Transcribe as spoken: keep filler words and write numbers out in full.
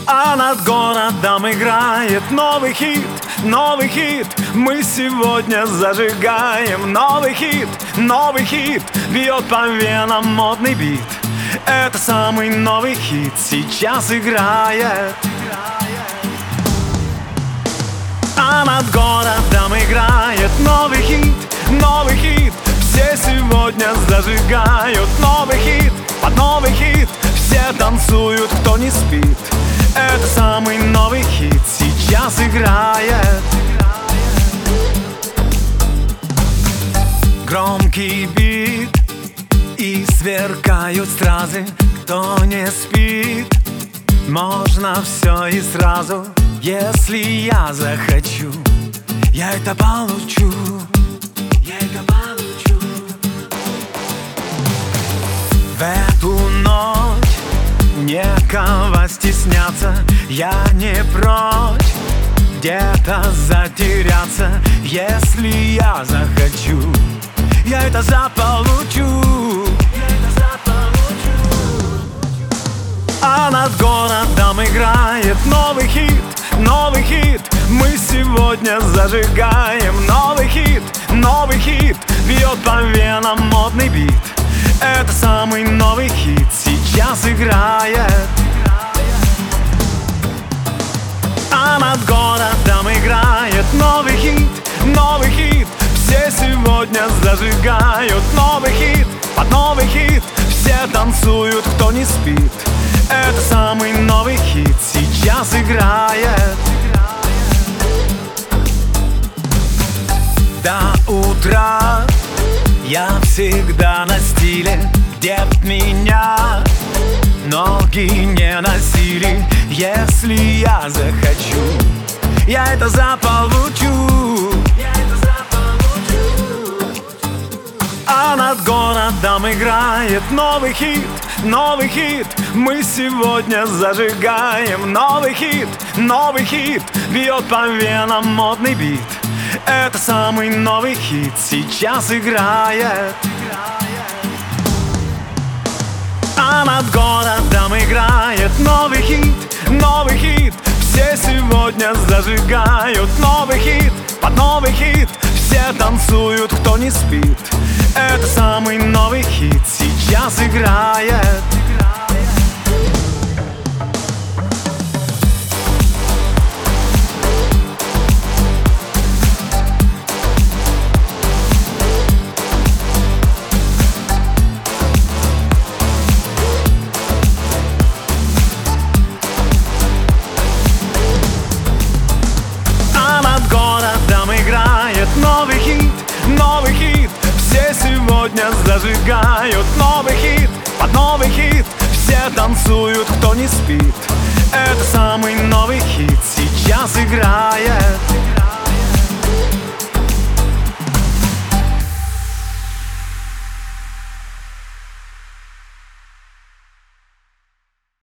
А над городом играет новый хит, новый хит. Мы сегодня зажигаем новый хит, новый хит. Бьет по венам модный бит. Это самый новый хит сейчас играет. А над городом играет новый хит, новый хит. Все сегодня зажигают новый хит, под новый хит. Все танцуют, кто не спит. Это самый новый хит сейчас играет. Громкий бит и сверкают стразы. Кто не спит, можно все и сразу. Если я захочу, я это получу. Я это получу. В эту ночь некого стесняться. Я не прочь где-то затеряться. Если я захочу, я это заполучу. Я это заполучу. А над городом играет новый хит, новый хит. Мы сегодня зажигаем новый хит, новый хит. Бьет по венам модный бит. Это самый новый хит сейчас играет. А над городом играет новый хит, новый хит. Все сегодня зажигают новый хит, под новый хит. Все танцуют, кто не спит. Это самый новый хит сейчас играет. До утра я всегда на стиле, где б меня ноги не носили. Если я захочу, я это заполучу. Я это заполучу. А над городом играет новый хит, новый хит. Мы сегодня зажигаем новый хит, новый хит. Бьет по венам модный бит. Это самый новый хит сейчас играет. А над городом играет новый хит, новый хит. Все сегодня зажигают новый хит, под новый хит. Все танцуют, кто не спит. Это самый новый хит сейчас играет. Новый хит, новый хит. Все сегодня зажигают новый хит, под новый хит. Все танцуют, кто не спит. Это самый новый хит сейчас играет.